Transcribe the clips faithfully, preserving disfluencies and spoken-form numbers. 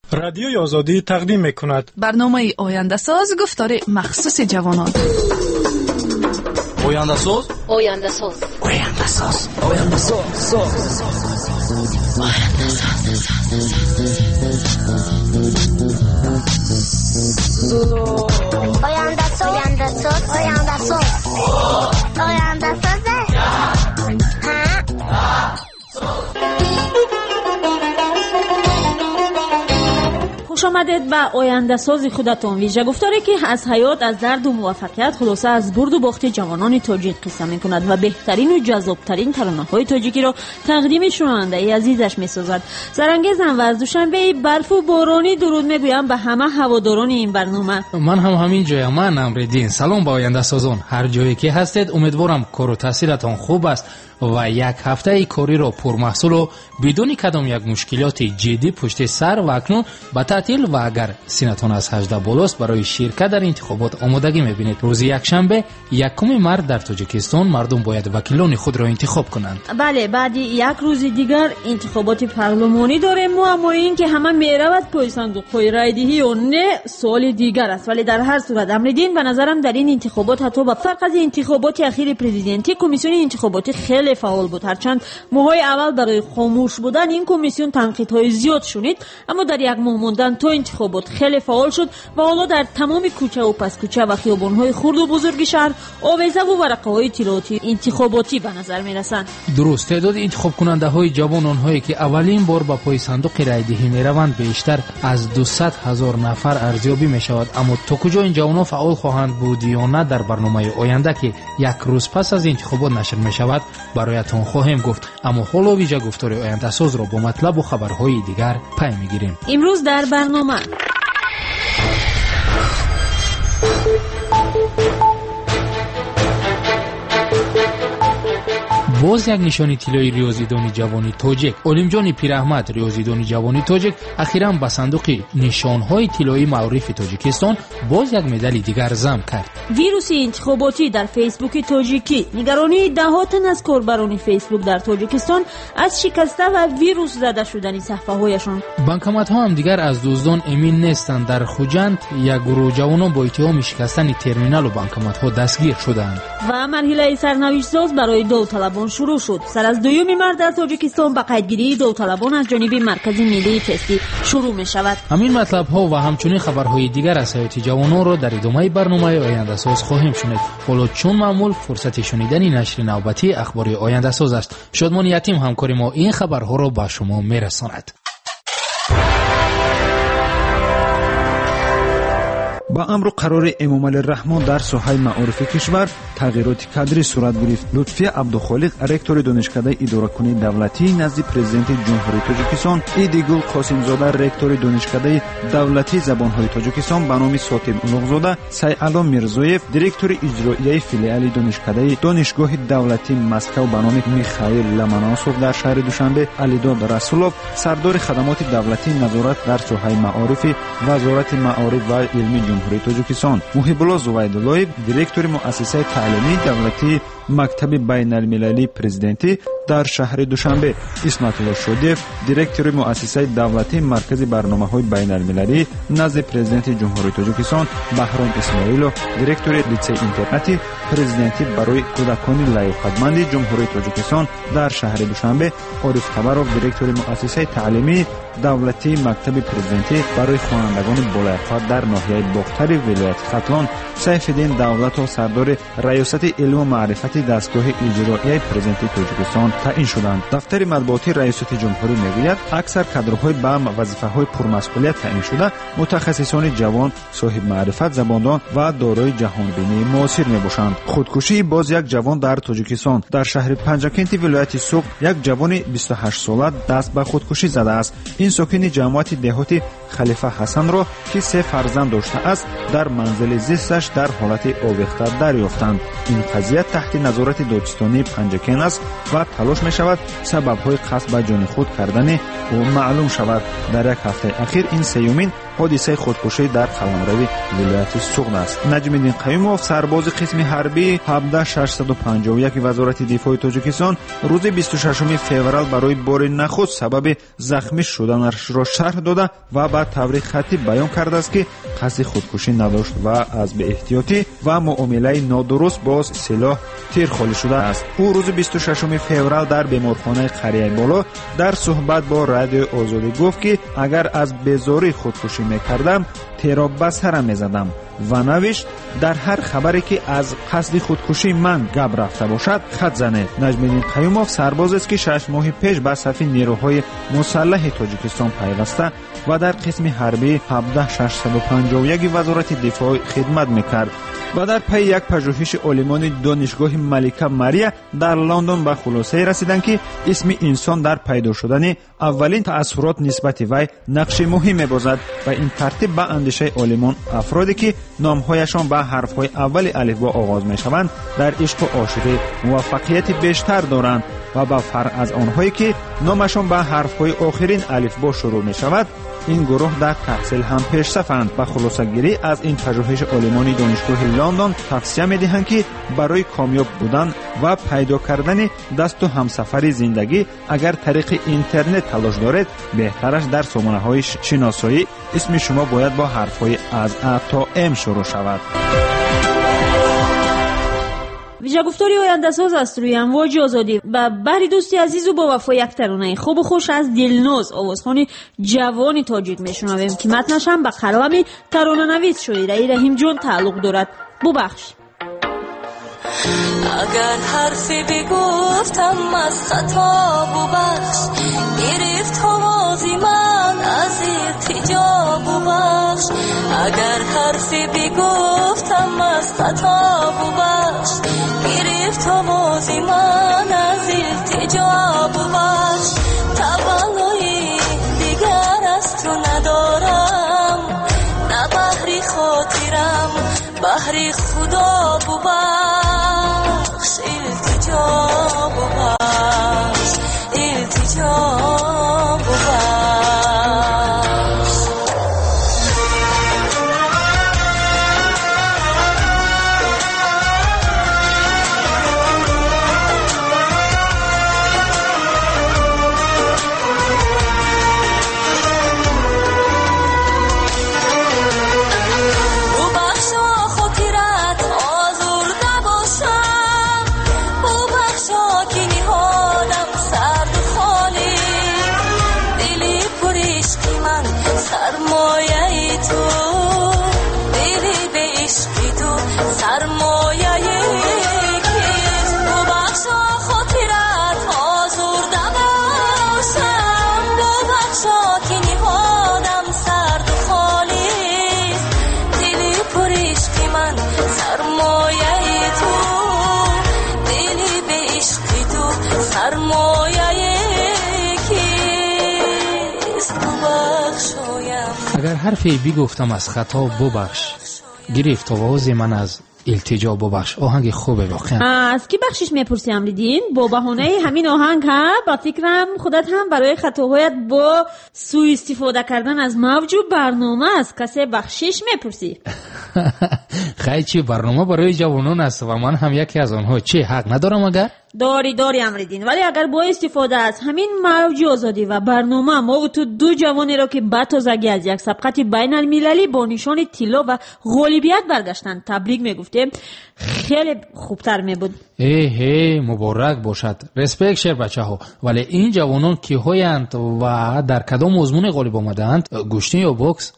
رادیوی آزادی تقدیم می‌کند برنامه آینده ساز گفتار مخصوص جوانان. آینده ساز آینده ساز آینده ساز آینده ساز آینده ساز آینده ساز آینده ساز آینده ساز خوش آمدید به آینده ساز خودتون. ویژه گفتاری که از حیات، از درد و موفقیت، خلاصه از برد و باخت جوانان تاجیک قصه می کند و بهترین و جذابترین ترانه‌های تاجیکی را تقدیم شنونده عزیزش می سازد. سرانگیزم و از دوشنبه برف و بارانی درود می گویم به همه هواداران این برنامه. من هم همین جایم. من امردین. سلام به آینده سازان. هر جایی که هستید امیدوارم کار و تحصیلتان خوب است و یک هفته کاری را پرمحصول و بدون کدام یک مشکلات جدی پشت سر و اکنون به تعطیل و اگر سینتون از هجده بالاست برای شرکت در انتخابات آمادگی می‌بینید. روز یکشنبه یکم مارس در تاجیکستان مردم باید وکیلان خود را انتخاب کنند. بله، بعد یک روز دیگر انتخابات پارلمانی داریم و اما این که همه میرود پای صندوق‌های رایدهی و نه سوال دیگر است. ولی در هر صورت امردین به نظرم در این انتخابات حتی به فرق از انتخابات اخیر پرزیدنتی کمیسیون انتخاباتی خیلی فعال بود. هرچند ماهای اول برای خاموش بودن این کمیسیون تنقیدهای زیاد شنید، اما در یک ماه ماندن تا انتخابات خیلی فعال شد و حالا در تمام کوچه و پس کوچه و خیابان‌های خرد و بزرگ شهر آویزه و ورقه‌های اطلاعاتی انتخاباتی به نظر می‌رسند. درست، تعداد انتخاب کننده‌های جوان، آنهایی که اولین بار به پای صندوق رایدهی می‌روند، بیشتر از دویست هزار نفر ارزیابی می‌شود. اما تا کجا این جوانان فعال خواهند بود یا نه در برنامه آینده که یک روز پس از انتخابات نشر می‌شود برایتان خواهیم گفت. اما حالا ویژه گفتار آینده ساز را با مطلب و خبرهای دیگر پی می‌گیریم. امروز در برنامه باز یک نشانی طلایی ریاضیدان جوانی تاجیک. علیمجان پیراحمد، ریاضیدان جوانی تاجیک، اخیراً به صندوق نشانهای طلایی معروف تاجیکستان باز یک مدال دیگر ضم کرد. ویروس انتخاباتی در فیسبوک تاجیکی. نگرانی دهات از کاربران فیسبوک در تاجیکستان از شکسته و ویروس زده شدن صفحه‌هایشان. بانکمت‌ها هم دیگر از دزدان امین نیستند. در خوجند یک گروه جوانان با اتهام شکستن ترمینال و بانکمت‌ها دستگیر شدند. و مرحله سرنوشت ساز برای داوطلبان شروع شد. سر از دویمی مارس در تاجیکستان به قیدگیری داوطلبان از جانب مرکز ملی تستی شروع می شود. همین مطلب ها و همچنین خبرهای دیگر از حیات جوانان را در ادامه برنامه آینده ساز خواهیم شنید. حالا چون معمول فرصت شنیدن نشر نوبتی اخبار آینده ساز است. شادمان یتیم همکار ما این خبرها را به شما می رساند. با امر قرار امام علی الرحمن در ساحه معارف کشور تغییرات کادری صورت گرفت. لطفی عبدالخالق، رکتور دانشکده اداره‌کنی دولتی نزد پرزیدنت جمهوری تاجیکستان، ایدیگول قاسمزاده، رکتور دانشکده دولتی زبان‌های تاجیکستان به نام ساتب اولوغزاده، سیدعلی میرزویف، دیرکتور اجرایی فیلیال دانشکده دانشگاه دولتی مسکو به نام میخائیل لمناسوف در شهر دوشنبه، علیداد رسولوف، سردار خدمات دولتی نظارت در ساحه معارف وزارت معارف و علمی جمهوری تاجیکستان، محیب‌الله زویداللویف، دیرکتور مؤسسه تعلیمی دولتی مکتب بین المللی پرزیدنتی در شهر دوشنبه، اسمت الله شودیف، دیرکتور مؤسسه دولتی مرکز برنامه‌های بین المللی نزد پرزیدنت جمهوری تاجیکستان بهرام اسماعیلوف، دیرکتور لیسه اینترنتی پرزیدنتی برای کودکان لیاقتمند جمهوری تاجیکستان در شهر دوشنبه، عارف خبروف، دیرکتور مؤسسه تعلیمی دولتی مکتب پرزیدنتی برای خوانندگان بالیاقت در ناحیه باختر ولایت ختلان، سیفالدین دولت، سردار ریاست علم و معرفت دستگاه اجرایی پرزیدنت تاجیکستان تعیین شدند. دفتر مطبوعاتی ریاست جمهوری میگوید اکثر کادرهای به وظیفه‌های پرمسئولیت تعیین شده متخصصان جوان، صاحب معرفت، زباندان و دارای جهانبینی معاصر میباشند. خودکشی باز یک جوان در تاجیکستان. در شهر پنجکنتی ولایت سوق یک جوان بیست و هشت ساله دست به خودکشی زده است. این ساکن جماعت دهاتی خلیفه حسن را که سه فرزند داشته است در منزل زیستش در حالت آویخته دریافتند. این قضیه تحت نظارت دادستانی پنجکن است و تلاش می شود سبب‌های قصد به جان خود کردن او معلوم شود. در یک هفته اخیر این سیومین حادثه خودکشی در قلمرو ولایت سوغد است. نجم‌الدین قیومов سرباز قسم حربی هفده ششصد و پنجاه و یک وزارت دفاع تاجیکستان روز بیست و ششم فوریه برای بار نخست سبب زخمی شدنش را شرح داده و با طور خطی بیان کرده است که قصد خودکشی نداشت و از به احتیاطی و معامله نادرست با سلاح تیر خالی شده است. او روز بیست و ششم فوریه در بیمارخانه قریه بالا در صحبت با رادیو آزادی گفت که اگر از بیزاری خودکشی میکردم تیرا به سرم میزدم و نوشت در هر خبری که از قصد خودکشی من گپ رفته باشد خط زنید. نجم‌الدین قیومов سرباز است که شش ماه پیش به صف نیروهای مسلح تاجیکستان پیوسته و در قسم حربی هفده ششصد و پنجاه و یک وزارت دفاع خدمت میکرد و در پی یک پژوهش عالمان دانشگاه ملکه ماریا در لندن به خلاصه رسیدند که اسم انسان در پیدا شدن اولین تأثیرات نسبت وی نقش مهمی می‌بازد و این ترتیب به اندیشه عالمان افرادی که نامهایشان با حرفهای اول الفبا آغاز می‌شوند در عشق و عاشقی موفقیت بیشتر دارند و با فرق از آنهایی که نامشان با حرفهای آخرین الفبا شروع می‌شود این گروه در تحصیل هم پیشرفتند. و خلاصه‌گیری از این پژوهش عالمانی دانشگاه لندن توصیه می‌دهند که برای کامیاب بودن و پیدا کردن دست و همسفر زندگی اگر طریق اینترنت تلاش دارید بهترش در سامانه‌های شناسایی اسم شما باید با حرف‌های از ا تا ام شروع شود. ویژه گفتاری آینده ساز است روی امواج آزادی و بهر دوستی عزیز و با وفا یک ترانه خوب و خوش از دلناز آوازخوان جوانی تاجیک میشنویم که متنش هم به قلم ترانه نویس شاعر رحیم جان تعلق دارد. ببخش. اگر حرفی بگفتم از خطا ببخش، گرفت آوازی من از ارتجا ببخش. اگر حرفی بگفتم از خطا ببخش، گرفت آوازی من از ارتجا ببخش. تولای دیگر از تو ندارم، نه بحری خاطرم بحری خدا ببخش. التجا ببخش، التجا ببخش. اگر حرفی بگفتم از خطا ببخش، گرفت آواز من از التجا ببخش. آهنگ خوبه واقعا. از کی بخشش میپرسی امریدین؟ با بهانه همین آهنگ ها با فکرم خودت هم برای خطاهایت با سوء استفاده کردن از موجود برنامه از کسی بخشش میپرسی؟ خیلی چی برنامه برای جوانان است و من هم یکی از آنها. چی حق ندارم؟ اگر داری داری امریدین، ولی اگر با استفاده از همین موج آزادی و برنامه ما و تو دو جوانی را که با تازگی از یک سبقت بین المللی با نشان طلا و غالبیت برگشتن تبریک میگفتیم، خیلی خوبتر میبود. ای هی مبارک باشد. رسپکت شیر بچه ها. ولی این جوانان کی هایند و در کدام مضمون غالب آمدند؟ گشتی یا بوکس؟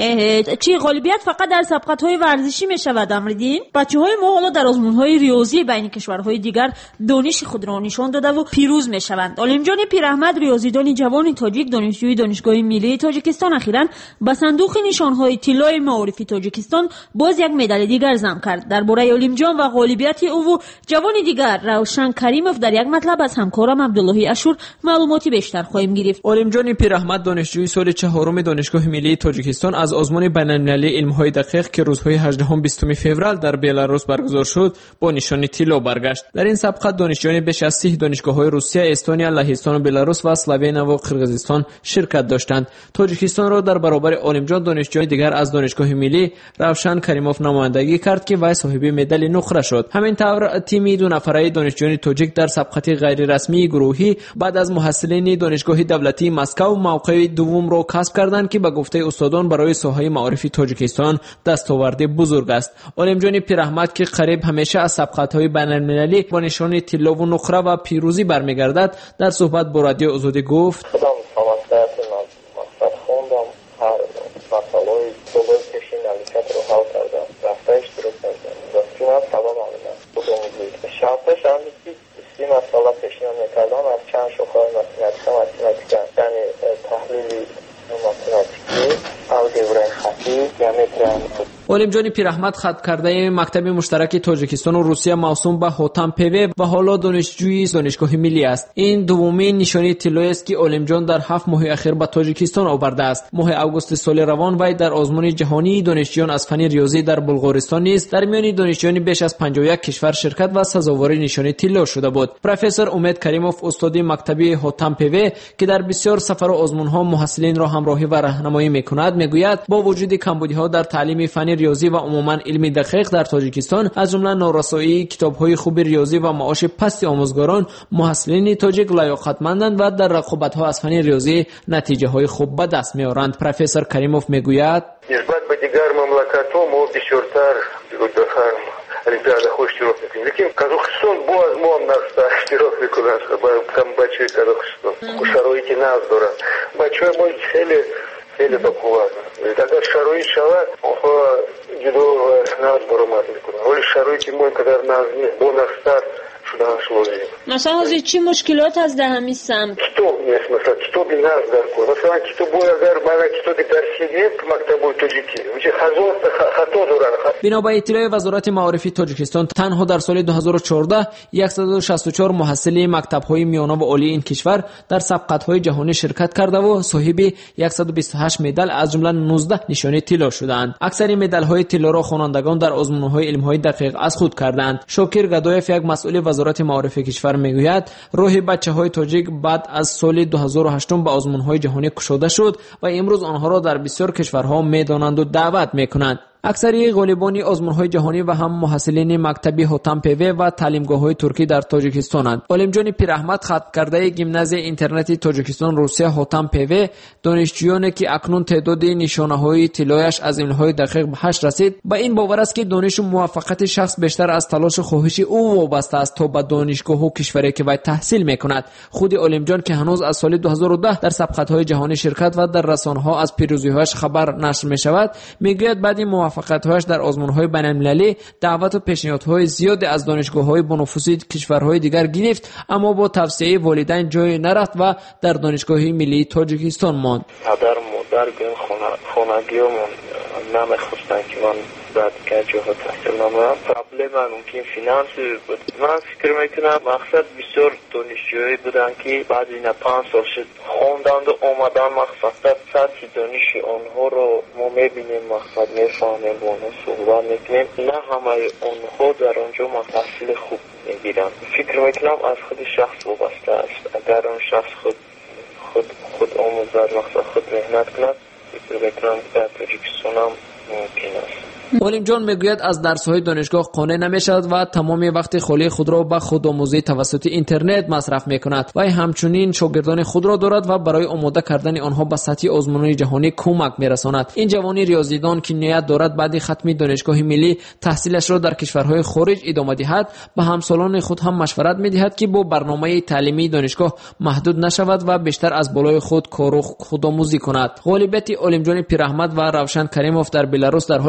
چی غالبیت فقط در سبقت‌های ورزشی می‌شود امریدین؟ بچه‌های ما حالا در آزمون‌های ریاضی بین کشورهای دیگر دانش خود را نشان داده و پیروز می‌شوند. عالمجان پیراحمد ریاضیدان جوان تاجیک دانشجوی دانشگاه ملی تاجیکستان اخیراً با صندوق نشان‌های طلای معارف تاجیکستان باز یک مدال دیگر ضم کرد. درباره عالمجان و غالبیت او و جوان دیگر روشن کریموف در یک مطلب از همکارم عبداللهی اشور معلوماتی بیشتر خواهیم گرفت. عالمجان پیراحمد دانشجوی سال چهارم دانشگاه ملی تاجیکستان از آزمون بین‌المللی علم‌های دقیق که روزهای هجدهم بیستم فوریه در بلاروس برگزار شد با نشان طلا برگشت. در این سبقت دانشجویان بیش از سی دانشگاه‌های روسیه، استونیا، لهستان و بلاروس و اسلوونیا و قرقیزستان شرکت داشتند. تاجیکستان را در برابر عالمجان دانشجوی دیگر از دانشگاه ملی روشن کریموف نمایندگی کرد که وی صاحب مدال نقره شد. همین طور تیم دو نفره دانشجویان تاجیک در سبقت غیر رسمی گروهی بعد از محصلین دانشگاه دولتی مسکو موقع دوم را کسب کردند که به گفته استادان برای ساحه معارفی تاجیکستان دستاورد بزرگ است. عالمجان پیراحمد که قریب همیشه از سبقت‌های بین‌المللی با نشان طلا و نقره و پیروزی برمیگردد، در صحبت با رادیو آزادی گفت: عالمجان پیراحمد خط کرده مکتب مشترک تاجیکستان و روسیه موسوم به هوتام پو و حالا دانشجوی دانشگاه ملی است. این دومین نشانی طلایی است که عالمجان در هفت ماه اخیر به تاجیکستان آورده است. ماه آگوست سال روان وی در آزمون جهانی دانشجویان از فن ریاضی در بلغارستان نیز در میان دانشجویان بیش از پنجاه و یک کشور شرکت و سزاوار نشانی طلا شده بود. پروفسور امید کریموف استاد مکتبی هوتام پو که در بسیار سفر و آزمون‌ها محصلین را همراهی و راهنمایی می‌کند میگوید با وجود کمبودی‌ها در تعلیم فن ریاضی و عموما علم دقیق در تاجیکستان از جمله نارسایی کتاب‌های خوب ریاضی و معاش پست آموزگاران، محصلین تاجیک لیاقتمندند و در رقابت‌ها از فن ریاضی نتیجه‌های خوب به دست می‌آورند. پروفسور کریموف میگوید: نسبت به دیگر مملکت‌ها ما بسیارتر در олимпиада خوش اشتراک میکنیم، لیکن قزاقستان با از ما هم نقص اشتراک میکنند. کم بچه قزاقستان شرایطی نقص دارند. بچه‌های ما خیلی خیلی بقوت. اگر شرایط شود آنها جلو نقص برآمد میکنند، ولی شرایطی ما اینقدر نقص نیست، با نقص‌تر شدن شوازیم. مثلا از چی مشکلات از دهمی سمت؟ کتاب نیست، مثلا کتابی نقص در کن. مثلا کتابی اگر من کتابی درسی دیم که مکتب تاجیکی میشه خطا دارن. بنا به اطلاع وزارت معارف تاجیکستان تنها در سال دو هزار و چهارده صد و شصت و چهار محصل مکتب‌های میانه و عالی این کشور در سبقت‌های جهانی شرکت کرده و صاحب صد و بیست و هشت مدال از جمله نوزده نشانه طلا شدند. اکثر مدال‌های طلا را خوانندگان در آزمون‌های علم‌های دقیق از خود کردند. شاکر گدایف یک مسئول وزارت معارف کشور میگوید روح بچه‌های تاجیک بعد از سال دو هزار و هشت به آزمون‌های جهانی گشوده شد و امروز آنها را در بسیار کشورها می‌دانند و دعوت می‌کنند. اکثری غالبانی آزمون‌های جهانی و هم محصلین مکتبی هوتام پو و تعلیمگاه‌های ترکی در تاجیکستانند. عالمجان پیراحمد خط کرده گیمناز اینترنتی تاجیکستان روسیه هوتام پو دانشجویانی که اکنون تعداد نشانه‌های طلایش از علم‌های دقیق به هشت رسید با این باور است که دانش و موفقیت شخص بیشتر از تلاش و خواهش او وابسته است تا به دانشگاه و کشوری که وی تحصیل می‌کند. خود عالمجان که هنوز از سال دو هزار و ده در سبقت‌های جهانی شرکت و در رسانه‌ها از پیروزی‌هایش خبر نشر می‌شود، می‌گوید بعد این موفقیت‌هایش در آزمون‌های بین‌المللی دعوت و پیشنهادهای زیادی از دانشگاه‌های بنفوذ کشورهای دیگر گرفت، اما با توصیه والدین جای نرفت و در دانشگاه ملی تاجیکستان ماند. پدر مادر گن خانگیامون نمیخواستن که من بعد که جاها تحصیل نمونم. پرابلم من اون که فینانس بود. من فکر میکنم مقصد بسیار دانشجویی بودن که بعد این پنج سال شد خوندند و آمدن مقصد سطح دانش آنها رو ما میبینیم، مقصد میفهمیم و آنها صحبت میکنیم. نه همه آنها در آنجا تحصیل خوب میگیرن. فکر میکنم از خود شخص وابسته است. اگر اون شخص خود خود خود آموزد مقصد خود مهنت کند، فکر میکنم در تاجیکستان هم ممکن است. عالمجان میگوید از درس‌های دانشگاه قانع نمی‌شود و تمام وقت خالی خود را به خودآموزی توسط اینترنت مصرف می‌کند و همچنین شاگردان خود را دارد و برای آماده کردن آنها به سطح آزمون‌های جهانی کمک می‌رساند. این جوانی ریاضیدان که نیت دارد بعد ختم دانشگاه ملی تحصیلش را در کشورهای خارج ادامه دهد، به همسالان خود هم مشورت می‌دهد که با برنامه تعلیمی دانشگاه محدود نشود و بیشتر از بالای خود کار و خودآموزی کند. غالبیت عالمجان پیراحمد و روشن کریموف در بلاروس در حالی است که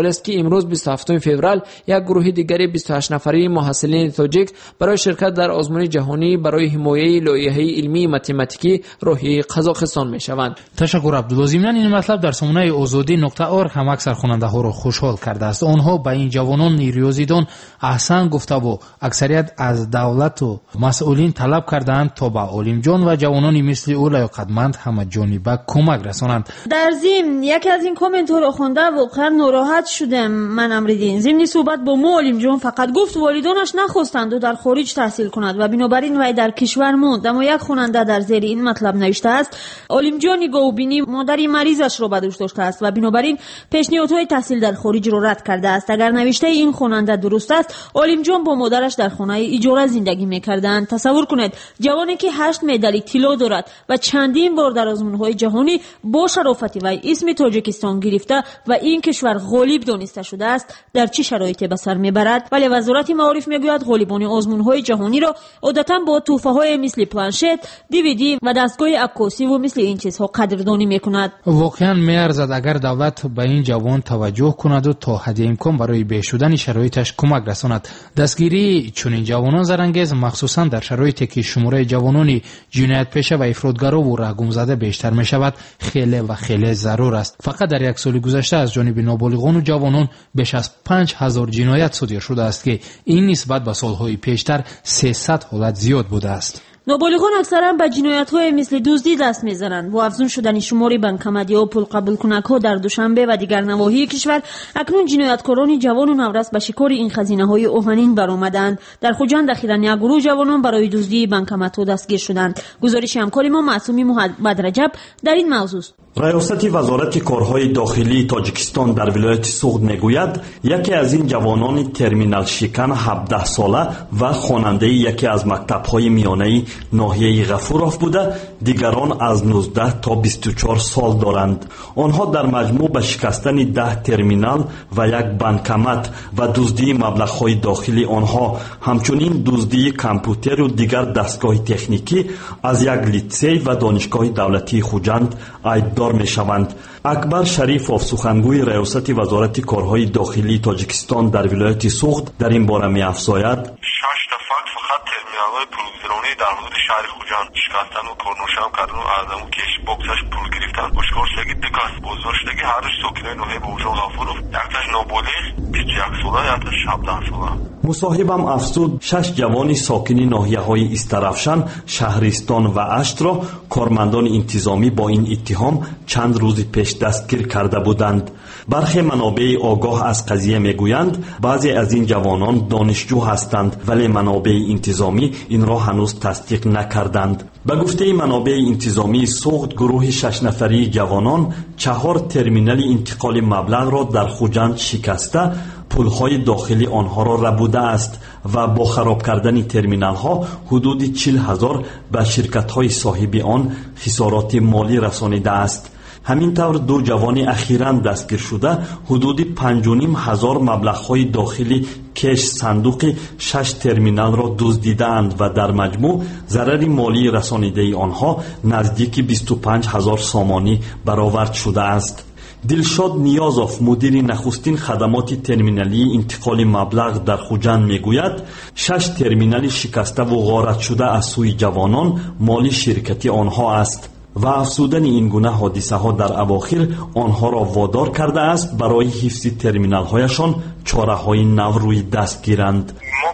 امروز بیست و هفتم فوریه یک گروه دیگری بیست و هشت نفری محصلین تاجیک برای شرکت در آزمون جهانی برای حمایت لایحه علمی متماتیکی راهی قزاقستان میشوند. تشکر عبدالله. ضمن این مطلب در سامانه آزادی نقطه اور هم اکثر خواننده ها را خوشحال کرده است. آنها به این جوانان ریاضیدان احسان گفته و اکثریت از دولت و مسئولین طلب کردند تا به عالم جان و جوانانی مثل او لیاقتمند همه جانبه کمک رسانند. در ضمن یکی از این کامنت ها را خونده واقعا ناراحت شدم من امریدین. ضمن صحبت با مو عالم جان فقط گفت والدانش نخواستند و در خارج تحصیل کند و بنابراین وی در کشور ماند. اما یک خواننده در زیر این مطلب نوشته است عالم جان گاوبینی مادری مریضش را به دوش داشته است و بنابراین پیشنهادهای تحصیل در خارج را رد کرده است. اگر نوشته این خواننده درست است عالم جان با مادرش در خانه اجاره زندگی می‌کردند. تصور کنید جوانی که هشت مدال طلا دارد و چندین بار در آزمون‌های جهانی با شرافت و اسم تاجیکستان گرفته و این کشور غالب دانسته شده است در چه شرایطی به سر میبرد. ولی وزارت معارف میگوید غالبان آزمون‌های جهانی را عادتاً با تحفه‌های مثل پلانشت، دیویدی و دستگاه عکاسی و مثل این چیزها قدردانی میکند. واقعاً میارزد اگر دولت به این جوان توجه کند و تا حد امکان برای بهبودی شرایطش کمک رساند. دستگیری چنین جوانان زرانگیز مخصوصاً در شرایطی که شماره جوانان جنایت پیشه و افراطگرا و رهگم زده بیشتر می شود خیلی و خیلی ضرور است. فقط در یک سال گذشته از جانب نابالغان و جوانان بیش از پنج هزار جنایت صادر شده است که این نسبت به سالهای پیشتر سیصد حالت زیاد بوده است. نابالغان اکثرا به جنایت‌های مثل دزدی دست می‌زنند. با افزون شدن شمار بانکامدی‌ها و پول قبول کنک‌ها در دوشنبه و دیگر نواحی کشور اکنون جنایتکاران جوان و نورس به شکار این خزینه‌های آهنین برآمدند. در خوجند اخیراً یک گروه جوانان برای دزدی بانکامدها دستگیر شدند. گزارش همکار ما معصومی محمد رجب در این موضوع. ریاست وزارت کارهای داخلی تاجیکستان در ولایت سوغد میگوید یکی از این جوانان ترمینال شکن هفده ساله و خواننده یکی از مکتب‌های میانه ناحیه غفوروف بوده، دیگران از نوزده تا بیست و چهار سال دارند. آنها در مجموع به شکستن ده ترمینال و یک بانکامت و دزدی مبلغ‌های داخلی آنها همچنین دزدی کامپیوتر و دیگر دستگاه تکنیکی از یک لیسه و دانشگاه دولتی خوجند ایدار می شوند. اکبر شریفوف سخنگوی ریاست وزارت کارهای داخلی تاجیکستان در ولایت سوغد در این باره می افزاید شش دفعه فقط ترمینال‌های پولگیرانی در حدود شهر خوجند شکستن و پرنوشم کردن و از اون کش بوکسش پول گرفتن. اشکار شدگی دکاس بزرگ شدگی هر دوش ساکنای نوحه بوجان غفوروف یکتاش نابالغ بیست و یک ساله یکتاش هفده ساله. مصاحبم افزود شش جوانی ساکنی ناحیه‌های استرافشان، شهرستان و اشت را کارمندان انتظامی با این اتهام چند روز پیش دستگیر کرده بودند. برخی منابع آگاه از قضیه میگویند بعضی از این جوانان دانشجو هستند ولی منابع انتظامی این را هنوز تصدیق نکردند. به گفته منابع انتظامی سوغد گروه شش نفری جوانان چهار ترمینال انتقال مبلغ را در خوجند شکسته پولهای داخلی آنها را ربوده است و با خراب کردن ترمینال ها حدود چهل هزار به شرکت های صاحب آن خسارات مالی رسانیده است. همین طور دو جوان اخیراً دستگیر شده حدود پنج و نیم هزار مبلغ های داخلی کش صندوق شش ترمینال را دزدیدند و در مجموع ضرر مالی رسانیده آنها نزدیک بیست و پنج هزار سامانی برآورد شده است. دلشاد نیازوف مدیر نخستین خدمات ترمینالی انتقال مبلغ در خوجند میگوید شش ترمینال شکسته و غارت شده از سوی جوانان مالی شرکتی آنها است و افزودن این گونه حادثه ها در اواخر آنها را وادار کرده است برای حفظ ترمینال هایشان چاره های نو روی دست گیرند.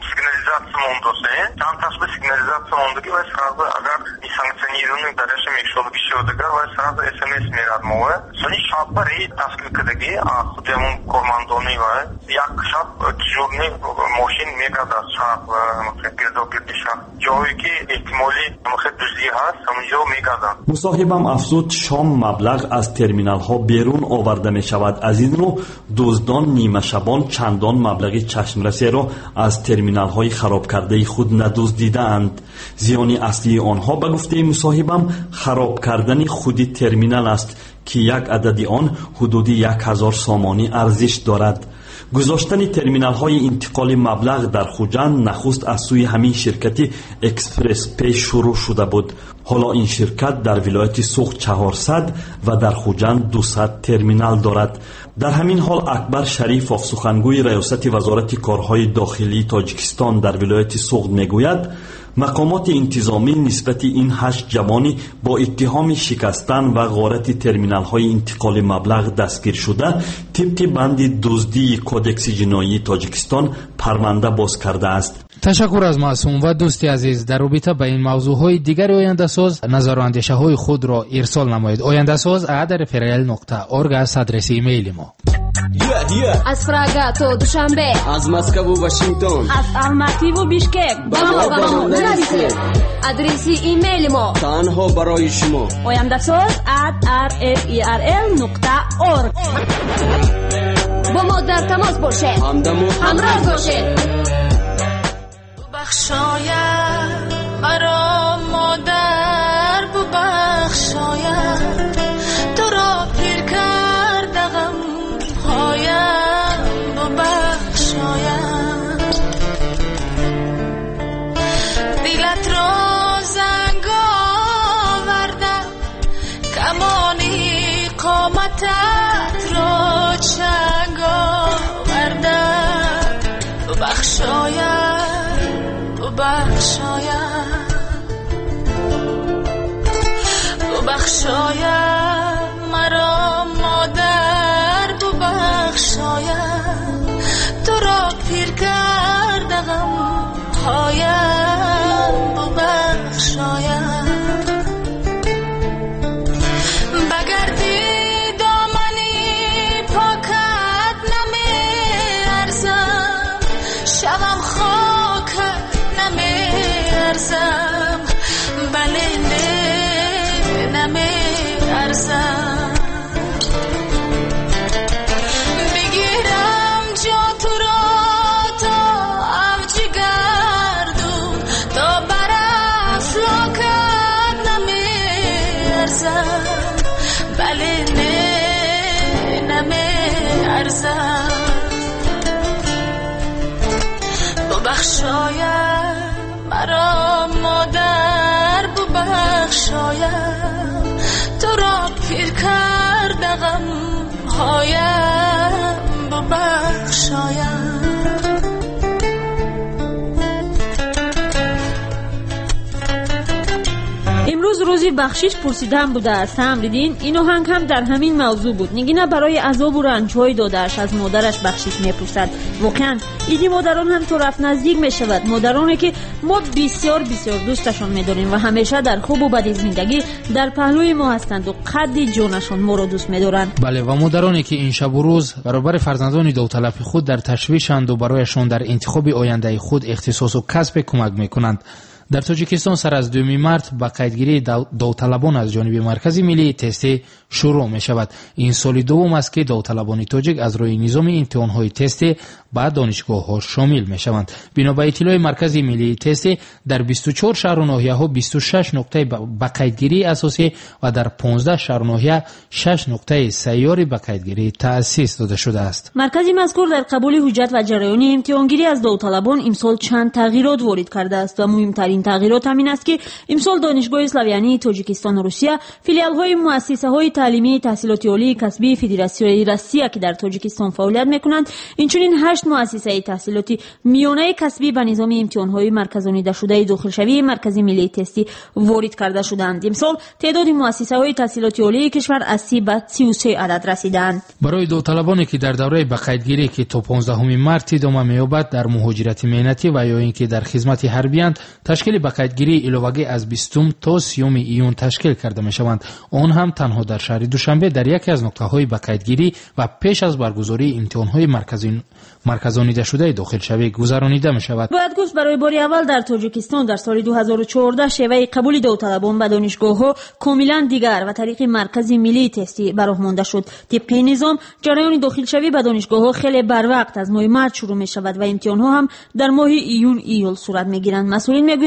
Там tasbih signalizatsiya ondagi va сразу agar несанкционированный дараша мешало бишодага va сразу смс мерад мова. Сони шабба рей таскилкадаги а худамон командони va як шаб дежурный машин мегада шаб махгирдогирди шаб ҷое ки эҳтимоли махд дузди ҳаст ҳамонҷо мегада. مصاحبم افزود شام مبلغ از ترمینال ها بیرون آورده می شود. از این رو دزدان نیمه شبان چندان مبلغ چشمرسی را از ترمینال های خراب کرده خود ندزدیدند. زیان اصلی آنها به گفته مصاحبم خراب کردن خودی ترمینال است که یک عدد آن حدود یک هزار سامانی ارزش دارد. گذاشتن ترمینال های انتقال مبلغ در خوجند نخست از سوی همین شرکت اکسپرس پی شروع شده بود. حالا این شرکت در ولایت سوخت چهارصد و در خوجند دویست ترمینال دارد. در همین حال اکبر شریفов سخنگوی ریاست وزارت کارهای داخلی تاجیکستان در ولایت سوخت میگوید مقامات انتظامی نسبت این هشت جوانی با اتهام شکستن و غارت ترمینال های انتقال مبلغ دستگیر شده طبق بند دزدی کودکس جنایی تاجیکستان پرونده باز کرده است. تشکر از معصوم و دوستی عزیز. در رابطه با این موضوع های دیگر آینده ساز نظر و اندیشه های خود را ارسال نمایید. آینده ساز ات رفرال نقطه اورگ است آدرس ایمیل ما. از پراگا تا دوشنبه، از مسکو و واشنگتن، از الماتی و بیشکک با ما با ما نویسید. آدرس ایمیل ما تنها برای شما آینده ساز ات رفرال نقطه اورگ. با ما در تماس باشید، همراه باشید. ببخشاید مرا مادر، ببخشاید تو را پیر کرده غم هایم، ببخشاید دلت را زنگ آوردم، کمانی قامتت را چنگ آوردم، ببخشاید ببخشاید ببخشاید مرا مادر، ببخشاید تو را پیر کرده غم هایم، ببخشاید بگردی دامنی پاکت نمی ارزم، شوم خاکت نمی ارزم، بله نه نمی ارزم، بگیرم جا تو را تا افجی گردون، تا برف لاکت نمی ارزم، بله نه نمی ارزم، ببخشاید مرا مادر، ببخشاید تو را پیر کرده غم هایم، ببخشاید. امروز روزی بخشش پرسیدن بوده است. تمریدین این آهنگ هم در همین موضوع بود. نگینه برای عذاب و رنج‌های داده‌اش از مادرش بخشش میپرسد. واقعا ایدی مادران هم طرف نزدیک میشود، مادرانی که ما بسیار بسیار دوستشان میداریم و همیشه در خوب و بد زندگی در پهلوی ما هستند و قد جانشان ما را دوست میدارند. بله، و مادرانی که این شب و روز برابر فرزندان داوطلب خود در تشویشند و برایشان در انتخاب آینده خود اختصاص و کسب کمک میکنند. در تاجیکستان سر از دوم مارس با قیدگیری داوطلبان از جانب مرکز ملی تستی شروع می شود. این سال دوم است که داوطلبان تاجیک از روی نظام امتحان‌های تستی با دانشگاه‌ها شامل می شوند. بنا به اطلاع مرکز ملی تستی در بیست و چهار شهر و ناحیه‌ها بیست و شش نقطه با قیدگیری اساسی و در پانزده شهر و ناحیه شش نقطه سیاری با قیدگیری تأسیس داده شده است. مرکز مذکور در قبول حجت و جریان امتحانگیری از داوطلبان امسال چند تغییرات وارد کرده است و مهمترین تغییرات همین است که امسال دانشگاه اسلاویانی تاجیکستان و روسیه فیلیال‌های مؤسسه‌های تعلیمی تحصیلات عالی کسبی فدراسیون روسیه که در تاجیکستان فعالیت می‌کنند، اینچنین هشت مؤسسه تحصیلاتی میانه کسبی به نظام امتحان‌های مرکزانیده شده داخلشوی مرکز ملی تستی وارد کرده شدند. امسال تعداد مؤسسه‌های تحصیلات عالی کشور از سی به سی و سه عدد رسیدند. برای داوطلبانی که در دوره بقیدگیری که تا پانزدهم مارس ادامه می‌یابد در مهاجرت مهنتی و یا اینکه در خدمت حربی‌اند، تشکیل بقیدگیری علاوه از بیستم تا سیوم ایون تشکیل کرده می‌شوند. آن هم تنها در شهر دوشنبه در یکی از نقطه‌های بقیدگیری و پیش از برگزاری امتحان‌های مرکزی مرکزانیده شده داخل شوی گذرانیده می‌شود. باید گفت برای بار اول در تاجیکستان در سال دو هزار و چهارده شیوه قبول داوطلبان به دانشگاه‌ها کاملا دیگر و طریق مرکز ملی تستی براه مانده شد. طبق نظام جریان داخل شوی به دانشگاه‌ها خیلی بر وقت از ماه مارس شروع می‌شود و امتحان‌ها هم در ماه ایون ایول صورت می‌گیرند. مسئولین می‌گویند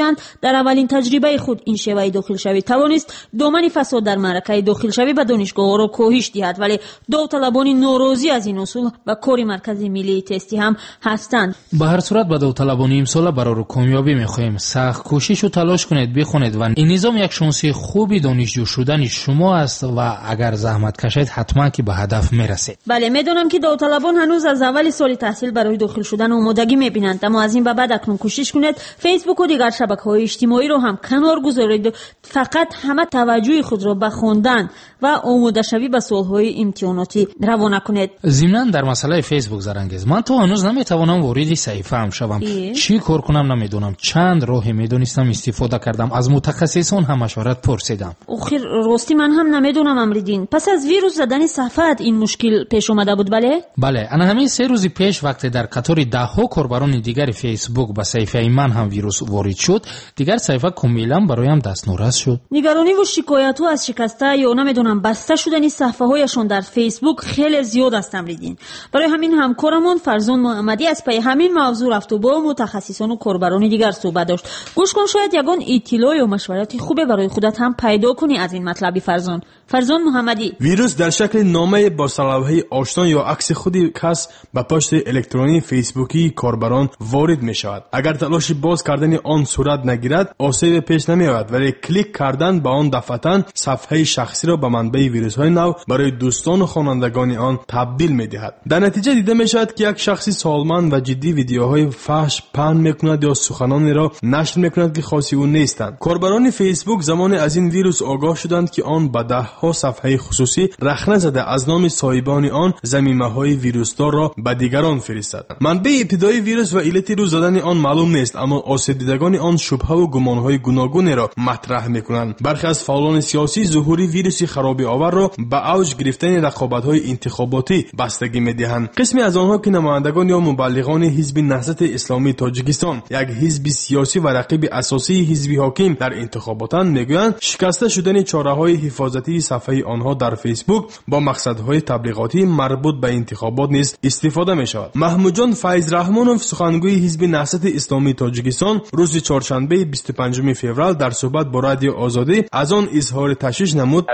میگویند در اولین تجربه خود این شیوه داخلشوی توانست دامن فساد در معرکه داخلشوی به دانشگاه را کاهش دهد، ولی داوطلبان ناراضی از این اصول و کار مرکز ملی تستی هم هستند. به هر صورت به داوطلبان امسال برای کامیابی میخواهیم سخت کوشش و تلاش کنید، بخونید و این نظام یک شانسی خوبی دانشجو شدن شما است و اگر زحمت کشید حتما که به هدف میرسید. بله میدونم که داوطلبان هنوز از اول سال تحصیل برای داخل شدن آمادگی میبینند، اما از این به بعد اکنون کوشش کنید فیسبوک و دیگر شبکه‌های اجتماعی رو هم کنار گذارید، فقط همه توجه خود را به خواندن و آماده شوی به سوال‌های امتحاناتی روانه کنید. ضمناً در مسئله فیسبوک زرانگیز من تا هنوز نمیتوانم وارد صفحه ام شوم. چی کار کنم نمیدونم. چند راه میدونستم استفاده کردم، از متخصصان هم مشورت پرسیدم. آخر راستی من هم نمیدونم امریدین. پس از ویروس زدن صفحه این مشکل پیش اومده بود؟ بله بله انا همین سه روز پیش وقتی در قطار ده ها کاربران دیگر فیسبوک به صفحه من هم ویروس وارد شد، دیگر صفحه کاملا برایم دستنورس شد. نگرانی و شکایت ها از شکسته یا نمیدونم بسته شدن صفحه هایشون در فیسبوک خیلی زیاد است امریدین. برای همین همکارمون فرزان محمدی از پی همین موضوع رفت و با متخصصان و کاربران دیگر صحبت داشت. گوش کن شاید یگان اطلاع و مشورت خوبه برای خودت هم پیدا کنی از این مطلبی. فرزان فرزان محمدی: ویروس در شکل نامه با صلاحیت آشنا یا عکس خود کس به پشت الکترونی فیسبوکی کاربران وارد می شود. اگر تلاش باز کردن آن صورت نگیرد آسیب پیش نمی آید، ولی کلیک کردن به آن دفعتاً صفحه شخصی را به منبع ویروس های نو برای دوستان و خوانندگان آن تبدیل می دهد. در نتیجه دیده می شود که یک شخصی سالمند و جدی ویدیوهای فحش پهن می کند یا سخنانی را نشر می کند که خاصی او نیستند. کاربران فیسبوک زمان از این ویروس آگاه شدند که آن به ده ها صفحه خصوصی رخنه زده از نام صاحبان آن ضمیمه های ویروسدار را به دیگران فرستادند. منبع ابتدایی ویروس و علت روز زدن آن معلوم نیست، اما آسیب دیدگان آن شبهه و گمانهای گوناگونی را مطرح میکنند. برخی از فعالان سیاسی ظهور ویروس خرابی آور را به اوج گرفتن رقابت‌های انتخاباتی بستگی می‌دهند. قسمی از آنها که نمایندگان یا مبلغان حزب نهضت اسلامی تاجیکستان، یک حزب سیاسی و رقیب اساسی حزب حاکم در انتخاباتند، میگویند شکسته شدن چاره‌های حفاظتی صفحه آنها در فیسبوک با مقصدهای تبلیغاتی مربوط به انتخابات نیز استفاده می‌شود. محمود جان فیض رحمانوف سخنگوی حزب نهضت اسلامی تاجیکستان روز چهارشنبه بیست و پنجم فوریه در صحبت با رادیو آزادی از آن اظهار تشویش نمود.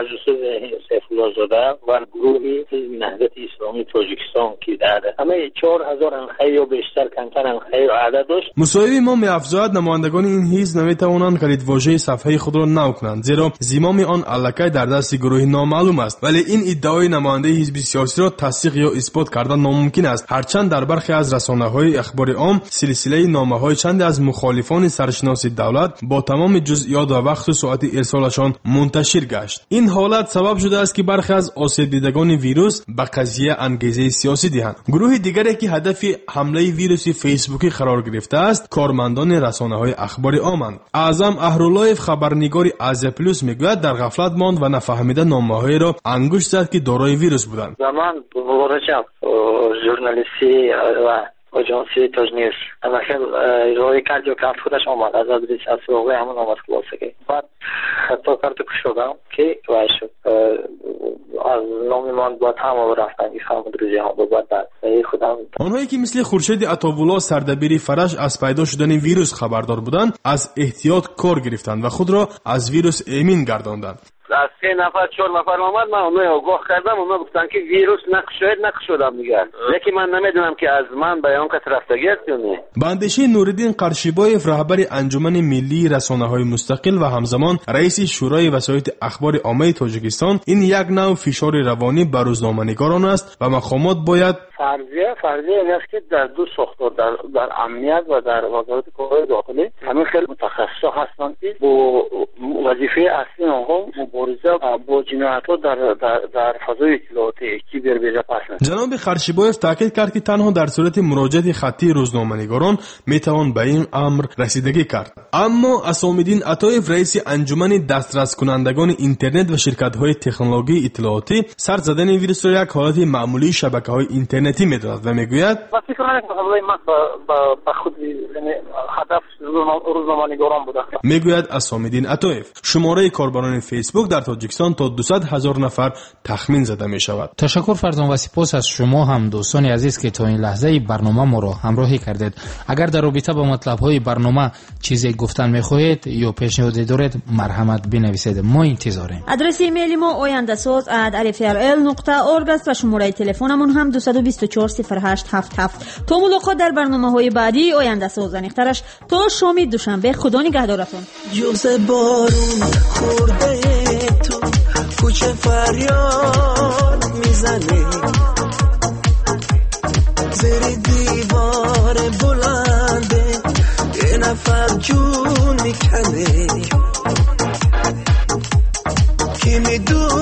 زاده و گروهی حزب نهضت اسلامی تاجیکستان که در همه چهار هزار انخی یا بیشتر کمتر انخی عدد داشت. مصاحبه ما می‌افزاید نمایندگان این حزب نمی‌توانند کلیدواژه صفحه خود را نو کنند، زیرا زمام آن الکی در دست گروهی نامعلوم است، ولی این ادعای نماینده حزب سیاسی را تصدیق یا اثبات کردن ناممکن است. هرچند در برخی از رسانه‌های اخبار عام سلسله نامه‌های چند از مخالفان سرشناس دولت با تمام جزئیات و وقت و ساعت ارسالشان منتشر گشت. این حالت سبب شده است که برخی از آسیب دیدگان ویروس به قضیه انگیزه سیاسی دهند. گروه دیگری که هدف حمله ویروس فیسبوکی قرار گرفته است کارمندان رسانه‌های اخبار عامند. اعظم اهرالله خبرنگار از پلوس میگوید در غفلت ماند و نفهمیده نامه‌های را انگشت زد که دارای ویروس بودند. زمان ورچم ژورنالیستی و آژانسی تاجنیوز اما خیلی رای کرد و کارت خودش آمد از آدرس از واقعی همون آمد خلاصه که بعد خطا کرد و کشودم که وای شد از نامی من باید همه رفتن این خواهد روزی هم باید بعد خودم. آنهایی که مثل خورشید عطاوالله سردبیر فرش از پیدا شدن ویروس خبردار بودند از احتیاط کار گرفتند و خود را از ویروس امین گرداندند. از سه نفر چهار نفر آمد من اونها آگاه کردم، اونها گفتن که ویروس نقشید نقشودم میگن، لیکن من نمیدونم که از من بیان کت رفتگی است یا نه. به اندیشه نوردین قرشیبایف رهبر انجمن ملی رسانه‌های مستقل و همزمان رئیس شورای وسایط اخبار عامه تاجیکستان، این یک نوع فشار روانی بر روزنامه‌نگاران است و مقامات باید فرضیه فرضیه این است که در دو ساختار در, در امنیت و در وزارت کار داخلی همین خیلی متخصص هستند که با وظیفه اصلی آنها مبارزه با جنایت‌ها در در در فضای اطلاعاتی کیبر بیرا پسند. جناب خرشیبایف تاکید کرد که تنها در صورت مراجعه خطی روزنامه‌نگاران میتوان به این امر رسیدگی کرد. اما اسام‌الدین عطایف رئیس انجمن دسترس کنندگان اینترنت و شرکت‌های تکنولوژی اطلاعاتی سر زدن ویروس را یک حالت معمولی شبکه‌های اینترنتی می‌داند و میگوید فکر کنم من با خود هدف روزنامه‌نگاران بوده. میگوید اسام‌الدین عطایف. شماره کاربران فیسبوک فیسبوک در تاجیکستان تا دویست هزار نفر تخمین زده می شود. تشکر فرزان و سپاس از شما هم دوستان عزیز که تا این لحظه برنامه ما را همراهی کردید. اگر در رابطه با مطلب های برنامه چیزی گفتن می خواهید یا پیشنهادی دارید مرحمت بنویسید، ما انتظاریم. آدرس ایمیل ما oyandasaz at r f r l dot org است و شماره تلفنمون هم دو دو چهار صفر هشت هفت هفت. تا ملاقات در برنامه‌های بعدی oyandasaz نیخترش تا شام دوشنبه. خدا نگهدارتون. جوز بارون خورده تو کوچه فریاد میزنه، زیر دیوار بلنده یه نفر جون میکنه، کی میدونه